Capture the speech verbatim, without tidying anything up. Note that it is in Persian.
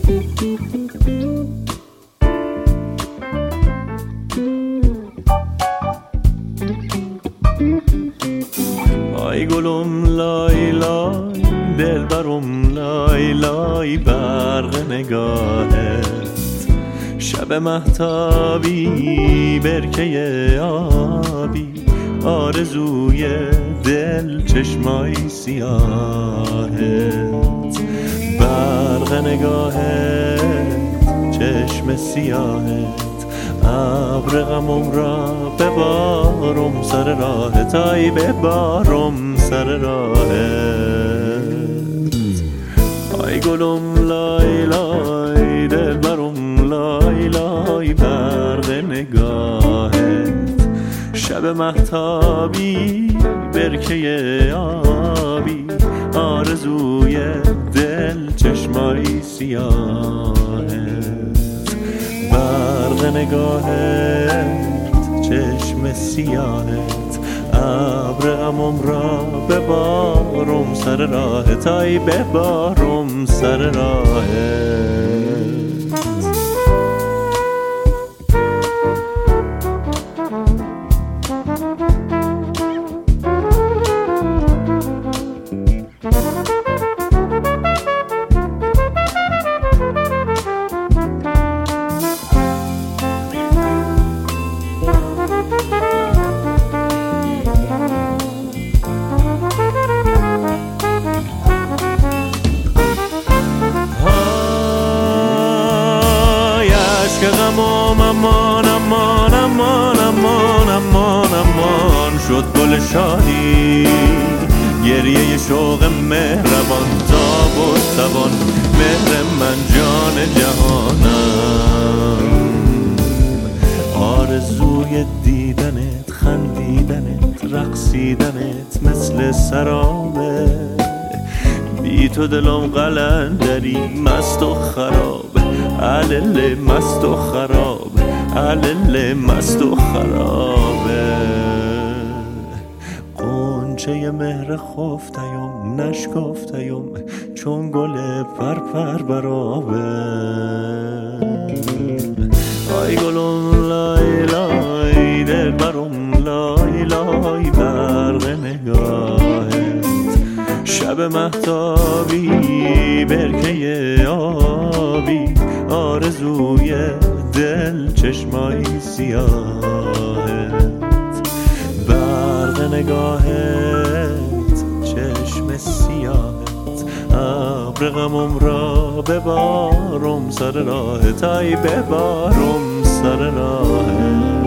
آی گلم لای لای دلبرم لای لای برق نگاهت شب مهتابی برکه آبی آرزوی دل چشمای سیاهت برق نگاهت چشم سیاهت ابر غمم را ببارم سر راهت آی ببارم سر راهت آی گلم لای لای دلبرم لای لای برق نگاهت شب مهتابی برکه آبی آرزوی دل چشمای سیاهت برق نگاهت چشم سیاهت ابر غمم را ببارم سر راهت آی ببارم سر راهت که غمام امان امان امان امان امان امان شد گل شادی گریه شوق مهربان تاب و توان مهر من جان جهانم آرزوی دیدنت خندیدنت رقصیدنت مثل سرابه بی تو دلم قلندری مست و خراب علل مست و خراب علل مست و خرابه قنچه مهر خفتیم نشکفتیم چون گل پرپر برابه آی گلم لای لای دلبرم لای لای برق نگاهت شب مهتابی برکه آبی آرزوی دل چشمای سیاهت برق نگاهت چشم سیاهت ابر غمم را ببارم سر راهت آی ببارم سر راهت